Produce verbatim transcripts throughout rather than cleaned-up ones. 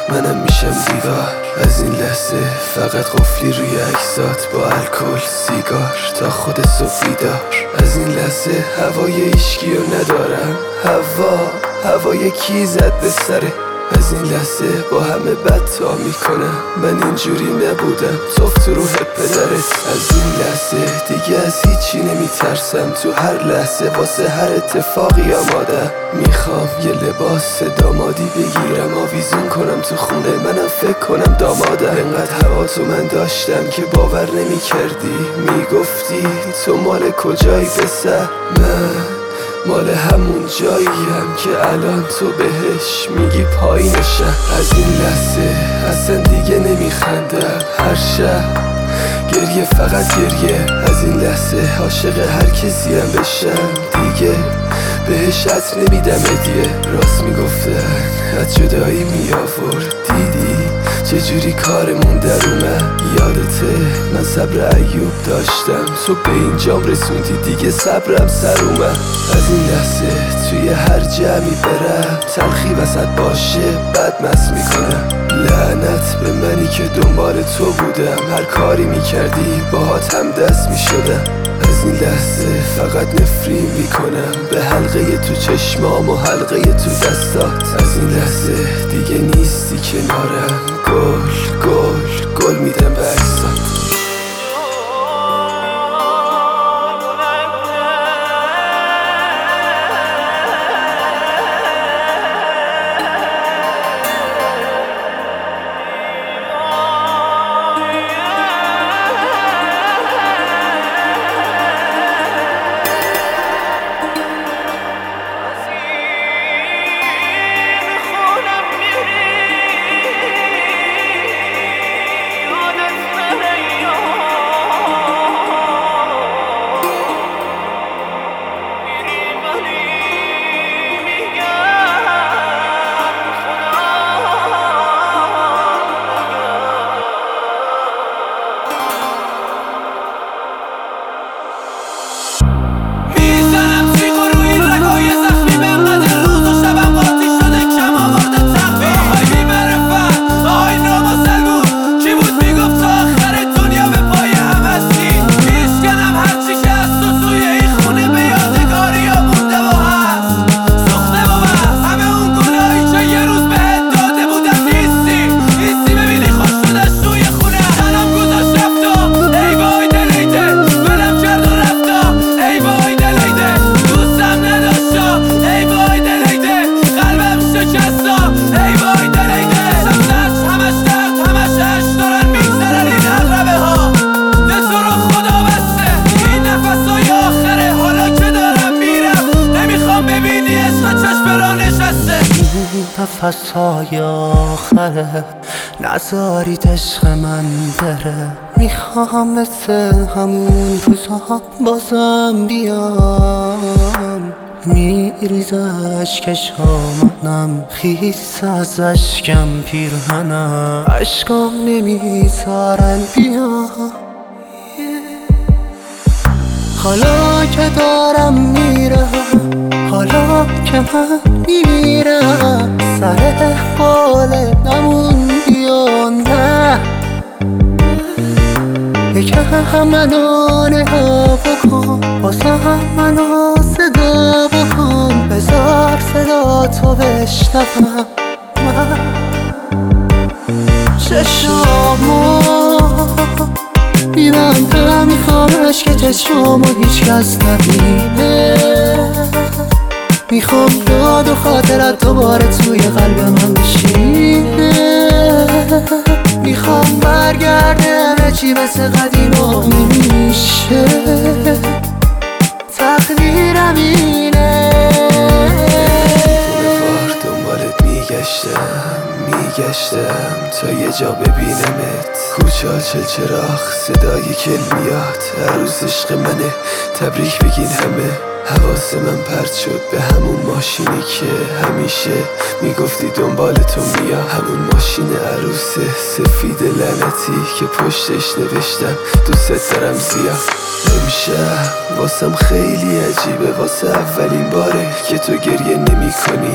منم میشم دیوار از این لحظه. فقط قفلی روی عکسات با الکل سیگار تا خود صبح بیدار. از این لحظه هوای ایشگیو ندارم. هوا هوای کی زد به سره. از این لحظه با همه بد تا میکنم. من اینجوری نبودم، توف تو روح پدرت. از این لحظه دیگه از هیچی نمیترسم. تو هر لحظه واسه هر اتفاقی آمادم. میخوام یه لباس دامادی بگیرم، آویزون کنم تو خونه، منم فکر کنم دامادم. انقدر هوا تو من داشتم که باور نمیکردی. میگفتی تو مال کجایی پسر؟ من مال همون جاییم که الان تو بهش میگی پایینشم. از این لحظه اصلا دیگه نمیخندم. هر شب گریه، فقط گریه. از این لحظه عاشق هر کسیم بشم. دیگه بهش عطر نمیدم هدیه. راست میگفتن از جدایی میآورد. دیدی چجوری کارمون در اومد؟ یادته من صبر ایوب داشتم، تو به اینجام رسوندی، دیگه صبرم سر اومد. از این لحظه توی هر جمعی برم، تلخی وسط باشه بد مست میکنم. لعنت به منی که دنبال تو بودم، هر کاری میکردی باهات هم دست میشدم. از این لحظه فقط نفرین میکنم به حلقه تو چشمام و حلقه تو دستات. از این لحظه دیگه نیستی کنارم. گل گل گل میدم به عکسات. نفس‌های آخره نذارید عشق من بره. میخوام مثل همون روزا بازم بیام. میریز اشکش ها منم، خیس از اشکم پیرهنم. اشکام نمیذارن بیام. حالا که دارم میرم، حالا که من میرم، سر حال نموندی و نه. یکم منو نگاه بکن، واسم منو صدا بکن. بذار صدا تو بشنوم من. چشامو میبندم، میخوامش که چشامو هیچ کس نبینه. میخوام یاد و خاطرت دوباره توی قلب من بشینه. میخوام برگرده همه چی مثل قدیما میشه. تقدیرم اینه. بار دنبالت میگشتم میگشتم تا یه جا ببینمت. کوچه ها چلچراغ صدای کلمیات. عروس عشق منه تبریک بگین همه. حواس من پرت شد به همون ماشینی که همیشه میگفتی دنبال تو میام. همون ماشین عروس سفید لعنتی که پشتش نوشتم دوست دارم زیاد. امشب واسم خیلی عجیبه، واسه اولین باره که تو گریه نمی کنی.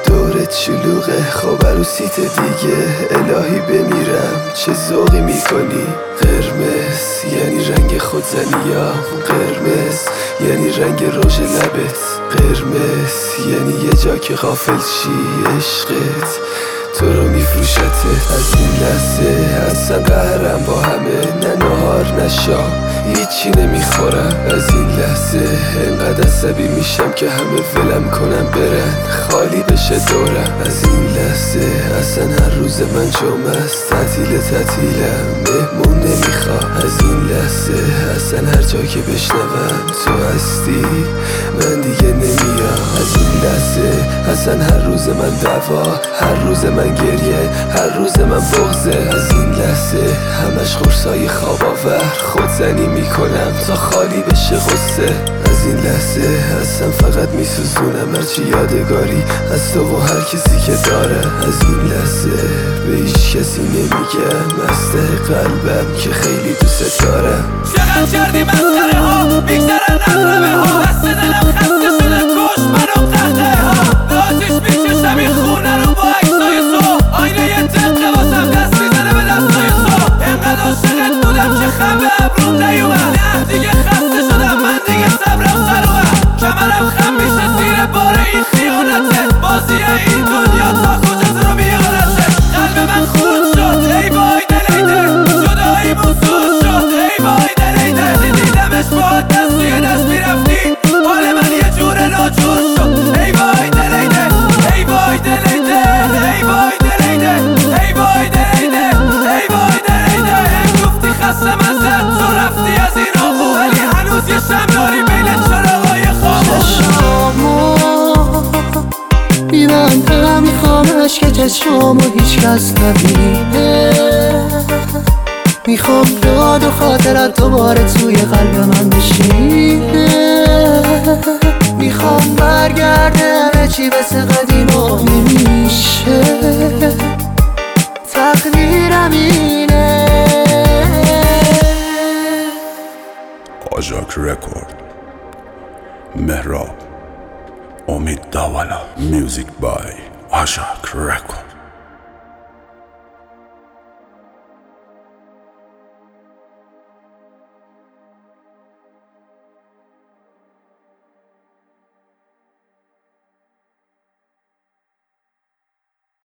دورت شلوغه، خب عروسیت دیگه. الهی بمیرم چه ذوقی میکنی. قرمز یعنی رنگ خودزنیام، قرمز یعنی رنگ رژ لبت، قرمز یعنی یه جا که غافل شی عشقت تو رو میفروشته. از این لحظه اصلا قهرم با همه، نه نهار نه شام هیچی نمیخورم. از این لحظه انقدر عصبی میشم که همه ولم کنم برن، خالی بشه دورم. از این لحظه اصلا هر روز من جمعه است، تعطیل تعطیلم مهمون نمیخوام. از این لحظه اصلا هر جا که بشنوم تو هستی من دیگه نمیام. از این لحظه اصلا هر روز من دعوا، هر روز من گریه، هر روز من بغضه. از این لحظه همش خورسای خواب آور، خودزنی میکنم تا خالی بشه غصه. از این لحظه اصلا فقط میسوزونم هرچی یادگاری از تو و هر کسی که داره. از این لحظه به هیچ کسی نمیگم از ته قلبم که خیلی دوست دارم. چقدر کردی مسخره ها، میگذرن نقربه ها، دست دلم خسته شده کش منو قهقه ها. به آتیش میکشم این خونه رو با عکسای تو، آینه یه دقه واسم دست میزنه به دستای تو. انقدر عاشقت بودم که خم به ابروم نیومد، نه دیگه خسته شدم من دیگه صبرم سر اومد. کمرم خم میشه زیر بار این خیانته، بازی این دنیا تا کجا تو رو میارته. قلب من خورد شد ای وای دلیده، جدایی موسود شد ای وای دلیده. دیدمش با دست توی دست میرفتی، حال من یه جور ناجور شد ای وای دلیده، ای وای دلیده، ای وای دلیده، ای وای دلیده، ای وای دلیده. گفتی خسته من زد تو رفتی از این آقو، ولی هنوز یه شم داری بین چراغای خاموش. چشمامو میبندم میخوامش که چشمامو هیچ کس نبینه. میخوام یاد و خاطرت دوباره توی قلب من بشینه. میخوام برگرده همه چی مثل قدیم و نمیشه، تقدیرم اینه. آژاک رکورد، مهراب، امید داولا. میوزیک بای آژاک رکورد.